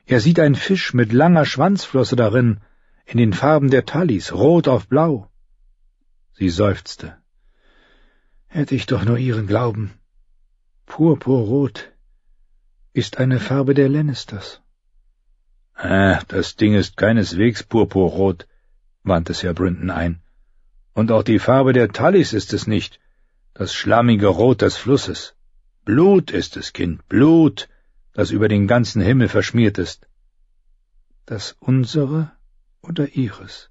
Er sieht einen Fisch mit langer Schwanzflosse darin, in den Farben der Tullys, rot auf blau. Sie seufzte. Hätte ich doch nur ihren Glauben. Purpurrot ist eine Farbe der Lannisters. Das Ding ist keineswegs purpurrot, wandte Sir Brinton ein. Und auch die Farbe der Tullys ist es nicht, das schlammige Rot des Flusses. Blut ist es, Kind, Blut, das über den ganzen Himmel verschmiert ist. Das unsere oder ihres?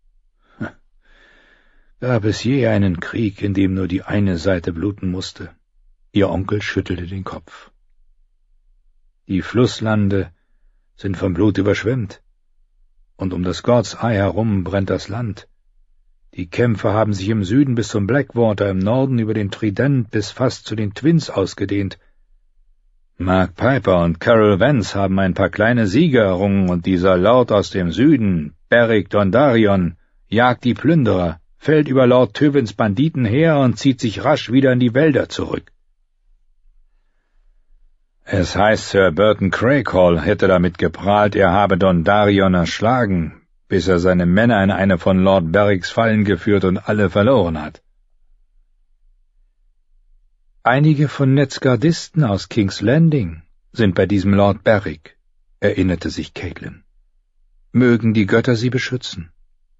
Gab es je einen Krieg, in dem nur die eine Seite bluten musste? Ihr Onkel schüttelte den Kopf. Die Flusslande sind vom Blut überschwemmt, und um das God's Eye herum brennt das Land. Die Kämpfe haben sich im Süden bis zum Blackwater, im Norden über den Trident bis fast zu den Twins ausgedehnt. Mark Piper und Carol Vance haben ein paar kleine Siege errungen, und dieser Lord aus dem Süden, Beric Dondarrion, jagt die Plünderer, fällt über Lord Tywins Banditen her und zieht sich rasch wieder in die Wälder zurück. Es heißt, Sir Burton Craighall hätte damit geprahlt, er habe Dondarrion erschlagen, bis er seine Männer in eine von Lord Berics Fallen geführt und alle verloren hat. Einige von Neds Gardisten aus King's Landing sind bei diesem Lord Beric, erinnerte sich Caitlin. Mögen die Götter sie beschützen.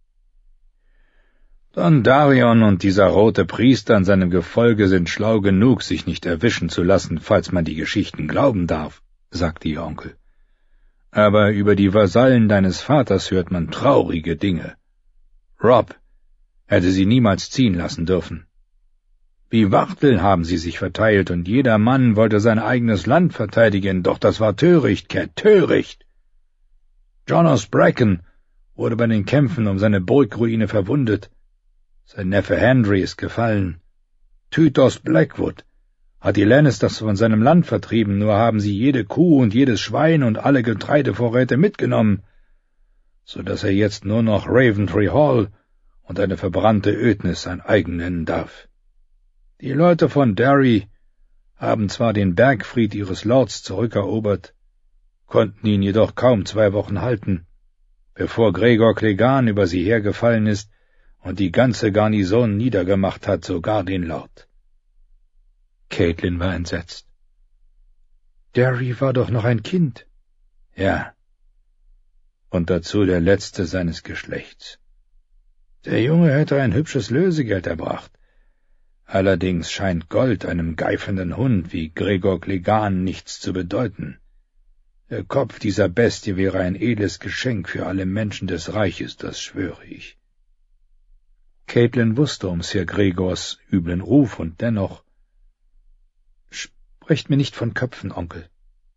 Dondarrion und dieser rote Priester in seinem Gefolge sind schlau genug, sich nicht erwischen zu lassen, falls man die Geschichten glauben darf, sagte ihr Onkel. Aber über die Vasallen deines Vaters hört man traurige Dinge. Robb hätte sie niemals ziehen lassen dürfen. Wie Wachteln haben sie sich verteilt, und jeder Mann wollte sein eigenes Land verteidigen, doch das war töricht, Cat, töricht. Jonas Bracken wurde bei den Kämpfen um seine Burgruine verwundet. Sein Neffe Henry ist gefallen. Tytos Blackwood hat die Lannisters von seinem Land vertrieben, nur haben sie jede Kuh und jedes Schwein und alle Getreidevorräte mitgenommen, so dass er jetzt nur noch Raventry Hall und eine verbrannte Ödnis sein eigen nennen darf. Die Leute von Derry haben zwar den Bergfried ihres Lords zurückerobert, konnten ihn jedoch kaum 2 Wochen halten, bevor Gregor Clegane über sie hergefallen ist und die ganze Garnison niedergemacht hat, sogar den Lord. Caitlin war entsetzt. Derry war doch noch ein Kind. Ja, und dazu der letzte seines Geschlechts. Der Junge hätte ein hübsches Lösegeld erbracht. Allerdings scheint Gold einem geifenden Hund wie Gregor Clegane nichts zu bedeuten. Der Kopf dieser Bestie wäre ein edles Geschenk für alle Menschen des Reiches, das schwöre ich. Caitlin wusste um Sir Gregors üblen Ruf, und dennoch... Sprecht mir nicht von Köpfen, Onkel.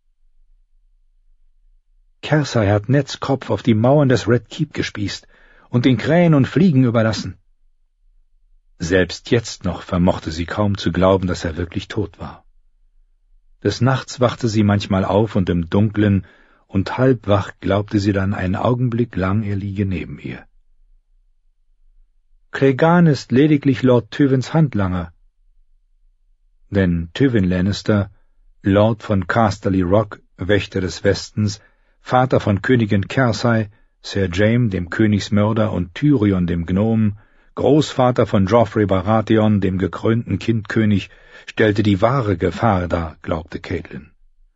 Cersei hat Neds Kopf auf die Mauern des Red Keep gespießt und den Krähen und Fliegen überlassen. Selbst jetzt noch vermochte sie kaum zu glauben, dass er wirklich tot war. Des Nachts wachte sie manchmal auf, und im Dunklen und halbwach glaubte sie dann einen Augenblick lang, er liege neben ihr. Clegane ist lediglich Lord Tywins Handlanger, denn Tywin Lannister, Lord von Casterly Rock, Wächter des Westens, Vater von Königin Cersei, Sir Jaime, dem Königsmörder, und Tyrion, dem Gnom, Großvater von Joffrey Baratheon, dem gekrönten Kindkönig, stellte die wahre Gefahr dar, glaubte Caitlin.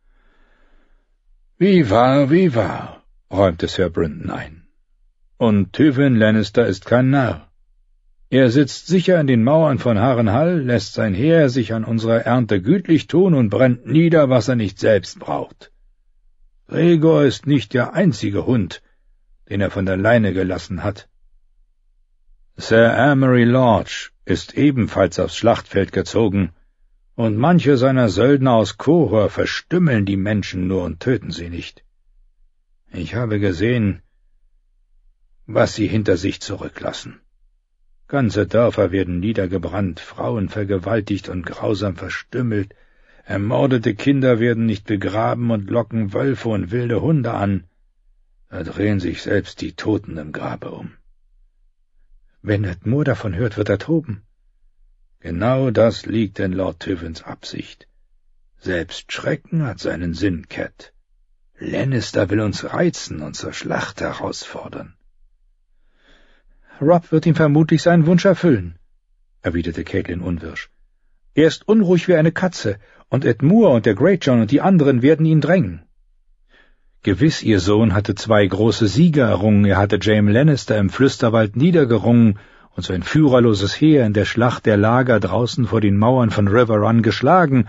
Wie wahr, räumte Sir Brinton ein. Und Tywin Lannister ist kein Narr. Er sitzt sicher in den Mauern von Harrenhal, lässt sein Heer sich an unserer Ernte gütlich tun und brennt nieder, was er nicht selbst braucht. Gregor ist nicht der einzige Hund, den er von der Leine gelassen hat. Sir Amory Lodge ist ebenfalls aufs Schlachtfeld gezogen, und manche seiner Söldner aus Qohor verstümmeln die Menschen nur und töten sie nicht. Ich habe gesehen, was sie hinter sich zurücklassen. Ganze Dörfer werden niedergebrannt, Frauen vergewaltigt und grausam verstümmelt, ermordete Kinder werden nicht begraben und locken Wölfe und wilde Hunde an. Da drehen sich selbst die Toten im Grabe um. Wenn Ned Moore davon hört, wird er toben. Genau das liegt in Lord Tywins Absicht. Selbst Schrecken hat seinen Sinn, Cat. Lannister will uns reizen und zur Schlacht herausfordern. Robb wird ihm vermutlich seinen Wunsch erfüllen, erwiderte Catelyn unwirsch. Er ist unruhig wie eine Katze, und Ed Moore und der Greatjon und die anderen werden ihn drängen. Gewiss, ihr Sohn hatte 2 große Siege errungen, er hatte Jaime Lannister im Flüsterwald niedergerungen und sein führerloses Heer in der Schlacht der Lager draußen vor den Mauern von River Run geschlagen